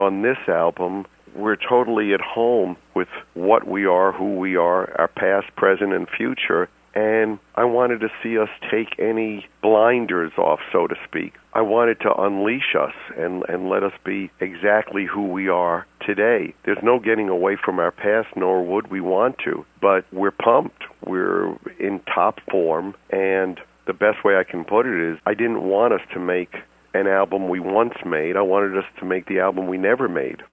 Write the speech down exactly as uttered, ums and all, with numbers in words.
On this album, we're totally at home with what we are, who we are, our past, present, and future. And I wanted to see us take any blinders off, so to speak. I wanted to unleash us and, and let us be exactly who we are today. There's no getting away from our past, nor would we want to. But we're pumped. We're in top form. And the best way I can put it is I didn't want us to make an album we once made. I wanted us to make the album we never made.